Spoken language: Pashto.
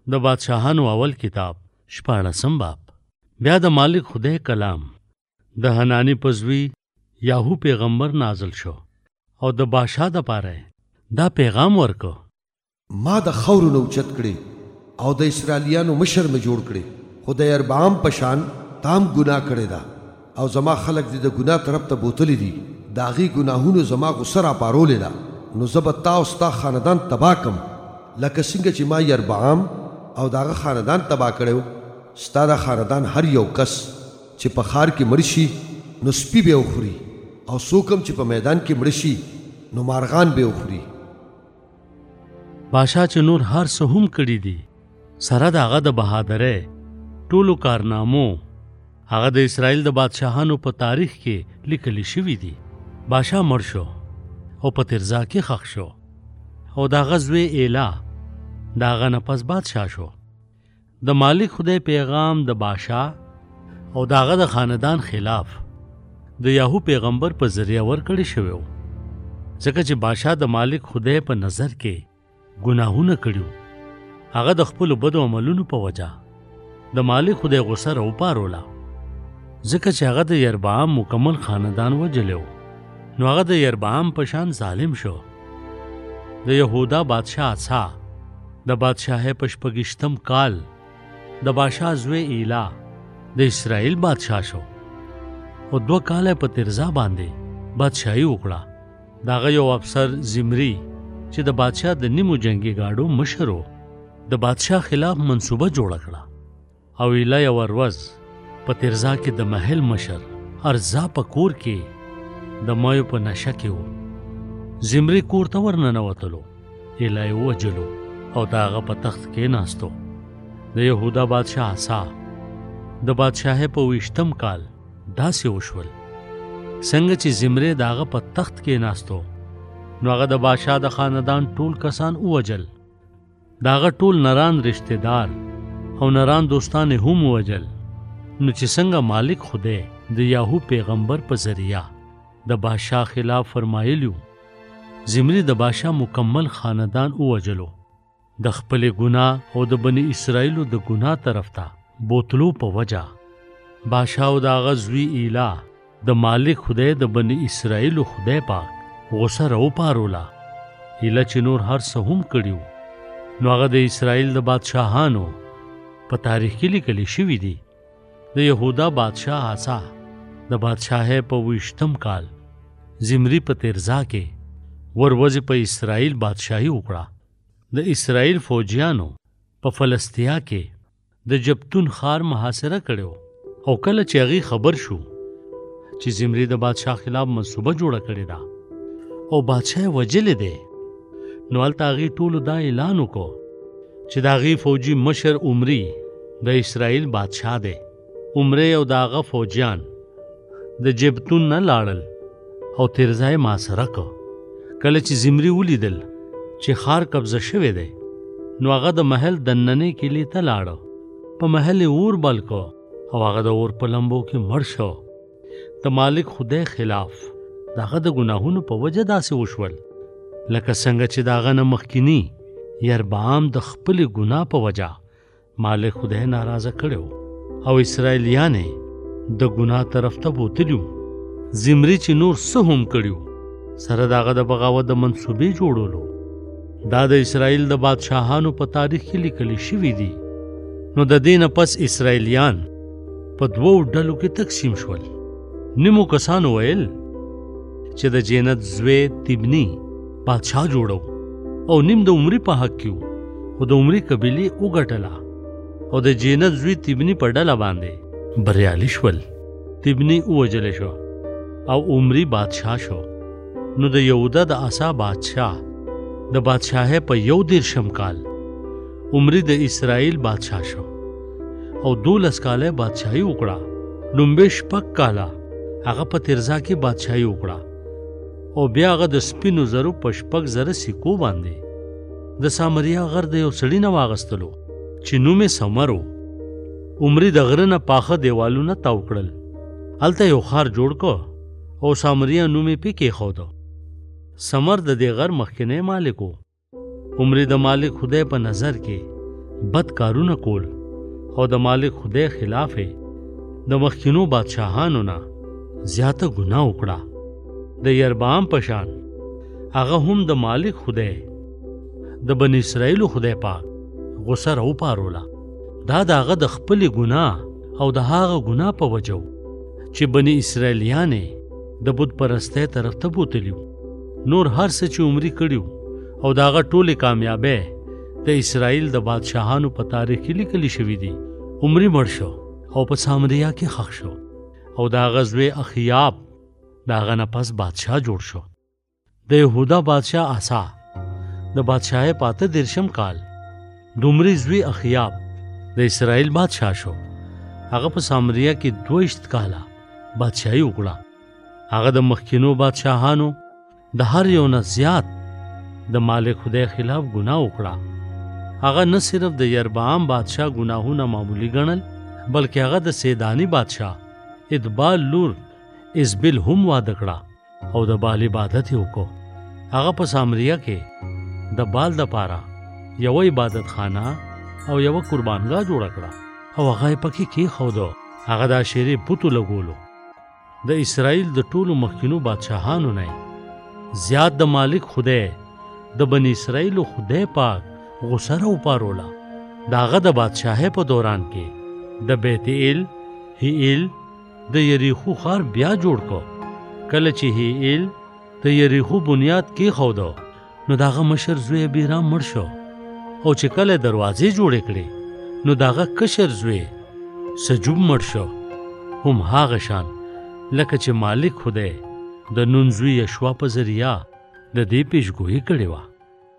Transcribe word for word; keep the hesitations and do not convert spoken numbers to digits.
د بادشاهانو اول کتاب شپاړسم باب. بیا د مالک خدای کلام د حنانی پزوی یاهو پیغمبر نازل شو او د بادشاہ د پاره دا پیغام ورکو: ما د خور نو چت کړي او د اسرائیلیانو مشر می جوړ کړي، خدای اربام پشان تام ګناه کړي دا او زما خلق دې د ګناه طرف ته بوتلی دي، داغي ګناهونو زما غسر اپارولې دا، نو زبتا او ستا خاندان تبا کم لکه څنګه چې ما یربعام او داغه خاندان تبا کړو. ستا د خاندان هر یو کس چې په خار کې مړ شي نو سپي به وخوري، او څوک هم چې په میدان کې مړ شي نو مارغان به وخوري. بادشاہ چې نور هر څه هم کړي دي سره د هغه د بهادرۍ ټولو کارنامو هغه د اسرائیل د بادشاهانو په تاریخ کې لیکل شوي دي. بادشاہ مړ شو او په ترزا کې ښخ شو او د هغه زوی ایلا د هغه نه پس بادشاہ شو. د مالک خدای پیغام د بادشاہ او د هغه د خاندان خلاف د یاهو پیغمبر په ذریعه ورکړی شوی و، ځکه چې بادشاہ د مالک خدای په نظر کې ګناهونه کړي، هغه د خپلو بدو عملونو په وجه د مالک خدای غصه راوپاروله، ځکه چې هغه د یربعام مکمل خاندان وجلی و، نو هغه د یربعام په شان ظالم شو. د یهودا بادشاہ آسا د بادشاہۍ په شپږیشتم کال د بادشاہ زوی ایلا د اسرائیل بادشاہ شو او دوه کاله په ترزا باندې بادشاہي وکړه. د هغه یو افسر زمری چې د بادشاہ د نیمو جنگي گاډو مشر و د بادشاہ خلاف منصوبه جوړه کړه او ایلا یو ورځ په ترزا کې د محل مشر ارزا په کور کې د مایو په نشه کې و. زمری کور ته ورننوتلو، ایلا یې ووجلو او د هغه په تخت کې ناستو. د یهودا بادشاہ آسا د بادشاہۍ په ویشتم کال داسې وشول څنګه چې زمری د هغه په تخت کې ناستو، نو هغه د بادشاہ د خاندان ټول کسان ووجل، د هغه ټول نران رشتہ دار او نران دوستان هم ووجل. نو چې څنګه مالک خدای د یاهو پیغمبر په ذریعہ د بادشاہ خلاف فرمایلیو، زمری د بادشاہ مکمل خاندان ووجلو، د خپل ګناه او د بنی اسرائیلو د ګناه طرف ته بوتلو په وجه بادشاہ او د هغه زوی ایلا د مالک خدای د بنی اسرائیلو خدای پاک غصه راوپاروله. ایلا چې نور هر څه هم کړي نو هغه د اسرائیل د بادشاهانو په تاریخ کې لیکل شوي دي. د یهودا بادشاہ آسا د بادشاہۍ په ویشتم کال زمری په ترزا کې وروځې په اسرائیل بادشاہي وکړه. د اسرائیل فوجیانو په فلسطیا کې د جبتون خار محاصره کړو او کله چې هغې خبر شو چې زمری د بادشاہ خلاف منصوبه جوړه کړې ده او بادشاہ یې وجلی دی، نو هلته هغې ټولو دا اعلان وکړو چې د هغې فوجي مشر عمري د اسرائیل بادشاہ دی. عمري او د هغه فوجیان د جبتون نه لاړل او ترزا یې محاصره کړ. کله چې زمری ولیدل چې خار قبضه شوی دی، نو هغه د محل دننې کلي ته لاړو، په محل یې اور بل کو او هغه د اور په لمبو کې مړ شو. د مالک خدای خلاف د هغه د ګناهونو په وجه داسې وشول، لکه څنګه چې د هغه نه مخکیني یربعام د خپلې ګناه په وجه مالک خدای ناراضه کړی او اسرائیلیان د ګناه طرف ته بوتلیو. زمری چې نور څه هم کړیو سره د هغه د بغاوت د منصوبې جوړولو، دا د اسرائیل د بادشاهانو په تاریخ کې لیکل شوي دي. نو د دې نه پس اسرائیلیان په دوو ډلو کې تقسیم شول. نیمو کسانو ویل چې د جینت زوی تبنی بادشاہ جوړو او نیم د عمري په حق کې، خو د عمري قبیلې وګټله او د جینت زوی تبنی په ډله باندې بریالي شول. تبنی ووجلی شو او عمري بادشاہ شو. نو د یهودا د آسا بادشاہ د بادشاہۍ په یو دیرشم کال عمري د اسرائیل بادشاہ شو او دولس کاله بادشاہي وکړه. لومبې شپږ کاله هغه په ترزا کې بادشاہي وکړه او بیا هغه د سپینو زرو په شپږ زره سکو باندې د سامریا غر د یو سړي نه واغستلو چې نوم یې سمر و. عمري د غره نه پاخه دیوالونه تاو کړل، هلته یو ښار جوړ کو او سامریا نوم یې پې کېښوده. سمر د دې غر مخکینی مالک و. عمري د مالک خدای په نظر کې بد کارونه کول او د مالک خدای خلاف د مخکینو بادشاهانو نه زیاته ګناه وکړه. د یربعام په شان هغه هم د مالک خدای د بنی اسرائیلو خدای پاک غصه راوپاروله. دا د هغه د خپلې ګناه او د هغه ګناه په وجه چې بنی اسرائیلیانې د بت پرستۍ طرف ته بوتلیو. نور هر څه چې عمري کړیو او د هغه ټولې کامیابۍ د اسرائیل د بادشاهانو په تاریخ کې لیکلي شوي دي. عمري مړ شو او په سامریا کې ښخ شو او د هغه زوی اخیاب د هغه نه پس بادشاه جوړ شو. د یهودا بادشاه آسا د بادشاهۍ په اته دېرشم کال د عمري زوی اخیاب د اسرائیل بادشاه شو. هغه په سامریا کې دویشت کاله بادشاهي وکړه. هغه د مخکینو بادشاهانو د هر یو نه زیات د مالک خدای خلاف ګناه وکړه. هغه نه صرف د یربعام بادشاه ګناهونه معمولی ګڼل بلکې هغه د سیدانی بادشاه ادبال لور ازبل هم واده کړه او د بال عبادت یې وکړو. هغه په سامریا کې د بال دپاره یوه عبادت خانه او یوه قربانګاه جوړه کړه او هغه یې پکې کېښودو. هغه د عشیرې بتو لګولو. د اسرائیل د ټولو مخکینو بادشاهانو نه زیات د مالک خدای د بنی اسرائیلو خدای پاک غصه راوپاروله. د هغه د بادشاهۍ په دوران کې د بیت ایل هیل د یریخو ښار بیا جوړ کو. کله چې هیل د یریخو بنیاد کېښودو نو د هغه مشر زوی بیرام مړ شو او چې کله دروازې جوړې کړې نو د هغه کشر زوی سجوب مړ شو. هم هغه شان لکه چې مالک خدای د نون زوی یشوا په ذریعه د دې پیشګویي کړې وه.